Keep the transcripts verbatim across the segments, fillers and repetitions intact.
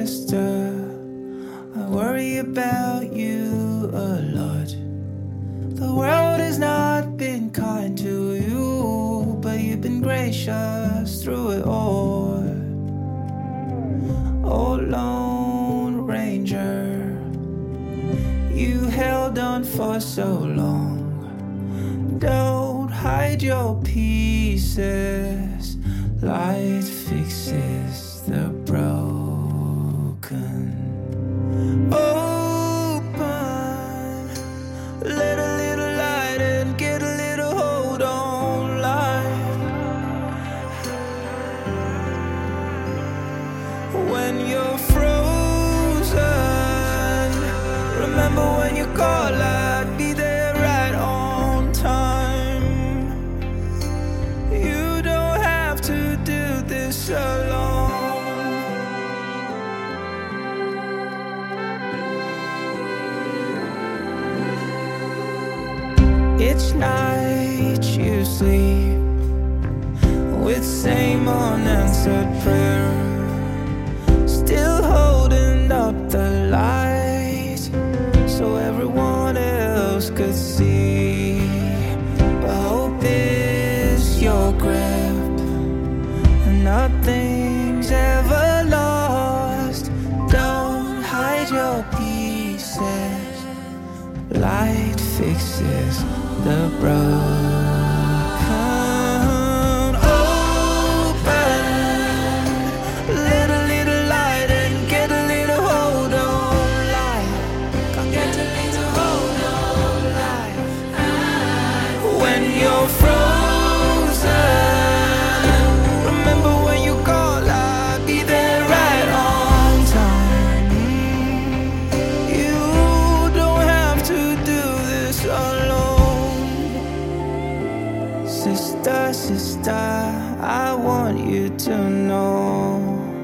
sister. I worry about you a lot. The world has not been kind to you, but you've been gracious through it all. Oh, Lone Ranger, you held on for so long. Don't hide your pieces. Light fixes the broken. Open, let a little light in, get a little hold on life. When you're frozen, remember when you call, I'd be there right on time. You don't have to do this alone. Each night you sleep with same unanswered prayer, still holding up the light so everyone else could see. But hope is your grip, and nothing's ever lost. Don't hide your pieces. Light fixes the broken. Open, let a little light and get a little hold on life. Get a little hold on life. When you're frozen, remember when you call, I'll be there right on time. You don't have to do this alone. Sister, sister, I want you to know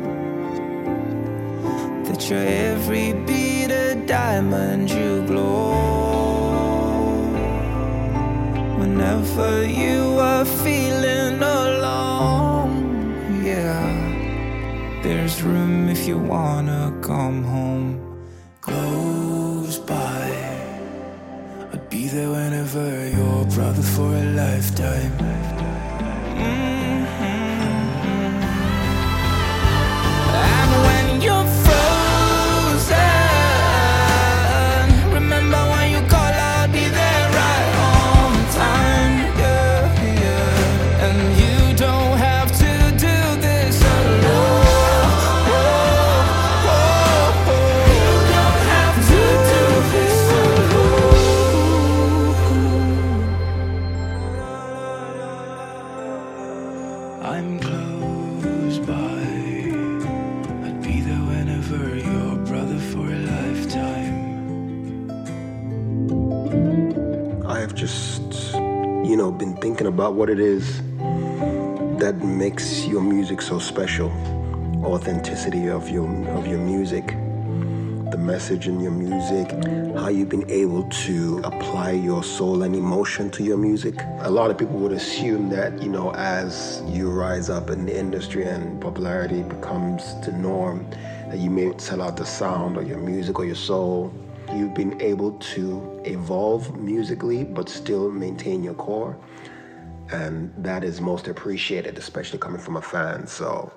that you're every beat a diamond, you glow. Whenever you are feeling alone, yeah, there's room if you wanna come home. Close by, I'd be there whenever you're brother for a lifetime. Mm-hmm. And when you're frozen, remember when you call, I'll be there right on time. Yeah, yeah. And you don't have to do this alone. Whoa, whoa, whoa. You don't have to do this alone. I'm close by. I'd be there whenever you're brother for a lifetime. I've just, you know, been thinking about what it is that makes your music so special. Authenticity of your of your music, the message in your music, how you've been able to apply your soul and emotion to your music. A lot of people would assume that, you know, as you rise up in the industry and popularity becomes the norm, that you may sell out the sound or your music or your soul. You've been able to evolve musically, but still maintain your core. And that is most appreciated, especially coming from a fan. So